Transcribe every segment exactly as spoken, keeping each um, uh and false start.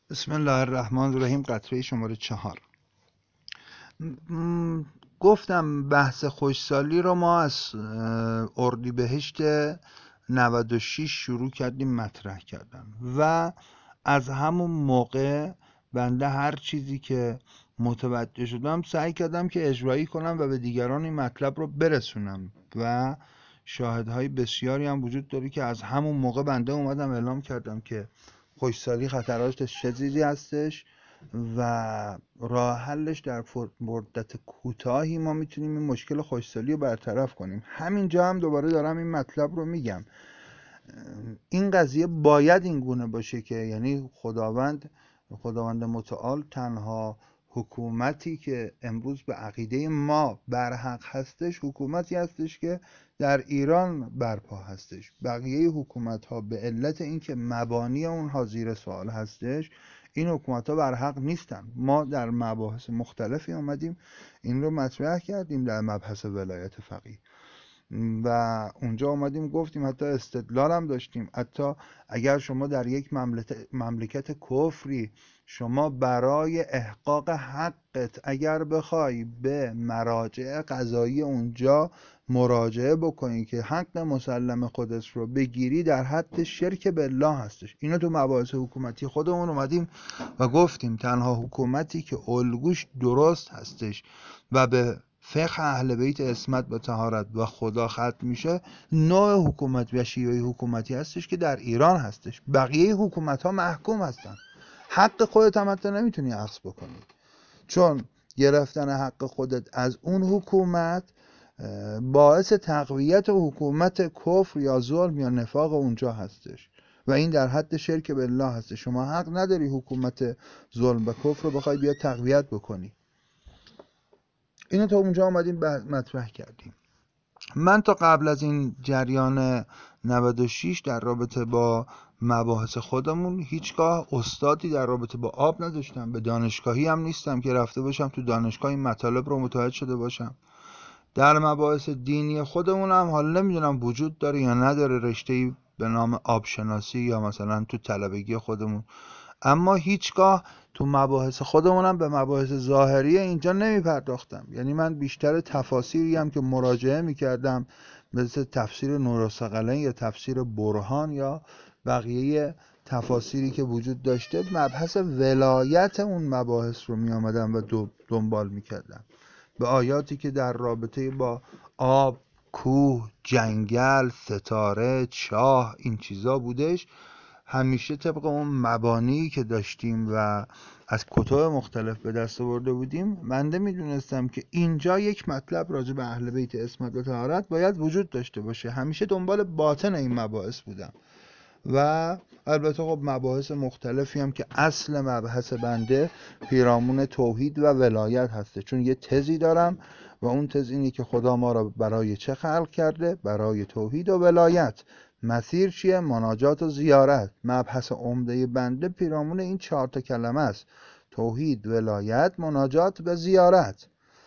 بسم الله الرحمن الرحیم. قطره شماره چهار. م- گفتم بحث خوشسالی رو ما از اه، اردیبهشت نود و شش شروع کردیم مطرح کردن و از همون موقع بنده هر چیزی که متوجه شدم سعی کردم که اجرایی کنم و به دیگران این مطلب رو برسونم و شاهدهای بسیاری هم وجود داره که از همون موقع بنده اومدم اعلام کردم که خوشسالی خطراتش چه چیزی هستش و راه حلش در مدت کوتاهی ما میتونیم این مشکل خوشسالی رو برطرف کنیم. همینجا هم دوباره دارم این مطلب رو میگم. این قضیه باید این گونه باشه که یعنی خداوند خداوند متعال تنها حکومتی که امروز به عقیده ما برحق هستش حکومتی هستش که در ایران برپا هستش. بقیه حکومت ها به علت اینکه مبانی اونها زیر سوال هستش این حکومت ها برحق نیستن. ما در مباحث مختلفی اومدیم این رو مطرح کردیم در مبحث ولایت فقیه و اونجا اومدیم گفتیم، حتی استدلال هم داشتیم، حتی اگر شما در یک مملکت کفری شما برای احقاق حقت اگر بخوای به مراجع قضایی اونجا مراجعه بکنی که حق مسلم خودت رو بگیری در حد شرک بالله هستش. اینو تو مباحث حکومتی خودمون اومدیم و گفتیم تنها حکومتی که الگوش درست هستش و به فقه اهل بیت عصمت به طهارت و خدا ختم میشه نوع حکومت و شیوه حکومتی هستش که در ایران هستش. بقیه حکومت ها محکوم هستن. حق خودت هم حتی نمیتونی اخذ بکنی، چون گرفتن حق خودت از اون حکومت باعث تقویت حکومت کفر یا ظلم یا نفاق اونجا هستش و این در حد شرک بالله هستش. شما حق نداری حکومت ظلم و کفر رو بخوای بیا تقویت بکنی. اینو تا اونجا آمدیم مطرح کردیم. من تا قبل از این جریان نود و شش در رابطه با مباحث خودمون هیچگاه استادی در رابطه با آب نداشتم. به دانشگاهی هم نیستم که رفته باشم تو دانشگاه این مطالب رو متوجه شده باشم. در مباحث دینی خودمون هم حالا نمیدونم وجود داره یا نداره رشته‌ای به نام آبشناسی یا مثلا تو طلبگی خودمون، اما هیچگاه تو مباحث خودمونم به مباحث ظاهری اینجا نمی پرداختم. یعنی من بیشتر تفاسیری هم که مراجعه می کردم مثل تفسیر نورالثقلین یا تفسیر برهان یا بقیه تفاسیری که وجود داشته مبحث ولایت اون مباحث رو می آمدم و دنبال می کردم به آیاتی که در رابطه با آب، کوه، جنگل، ستاره، چاه این چیزا بودش. همیشه طبق اون مبانی که داشتیم و از کتب مختلف به دست آورده بودیم بنده میدونستم که اینجا یک مطلب راجع به اهل بیت عصمت و طهارت باید وجود داشته باشه. همیشه دنبال باطن این مباحث بودم و البته خب مباحث مختلفی هم که اصل مبحث بنده پیرامون توحید و ولایت هسته، چون یه تزی دارم و اون تز اینه که خدا ما را برای چه خلق کرده؟ برای توحید و ولایت. مسیر چیه؟ مناجات و زیارت. مبحث عمده بنده پیرامون این چهار تا کلمه است: توحید، ولایت، مناجات و زیارت.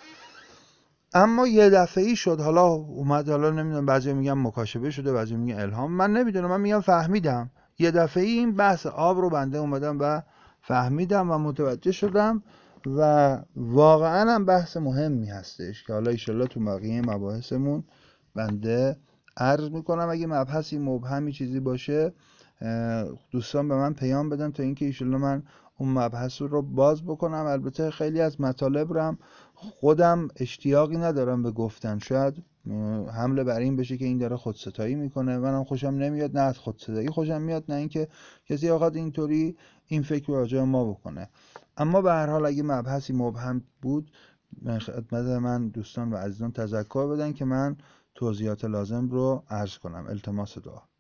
اما یه دفعه‌ای شد، حالا اومد، حالا نمیدونم بعضی میگن مکاشفه شده، بعضی میگن الهام، من نمیدونم، من میگم فهمیدم. یه دفعه‌ای این بحث آب رو بنده اومدم و فهمیدم و متوجه شدم و واقعا هم بحث مهمی هستش که حالا ایشالله تو بقیه مباحثمون بنده عرض میکنم. اگه مبحثی مبهمی چیزی باشه دوستان به من پیام بدن تا اینکه ایشالله من اون مبحث رو باز بکنم. البته خیلی از مطالب رو هم خودم اشتیاقی ندارم به گفتن، شاید حمله بر این بشه که این داره خودستایی میکنه، منم خوشم نمیاد، نه از خودستایی خوشم میاد نه اینکه کسی آقاد اینطوری این فکر رو راجع ما بکنه. اما به هر حال اگه مبحثی مبهم بود خدمت من دوستان و عزیزان تذکر بدن که من توضیحات لازم رو عرض کنم. التماس دعا.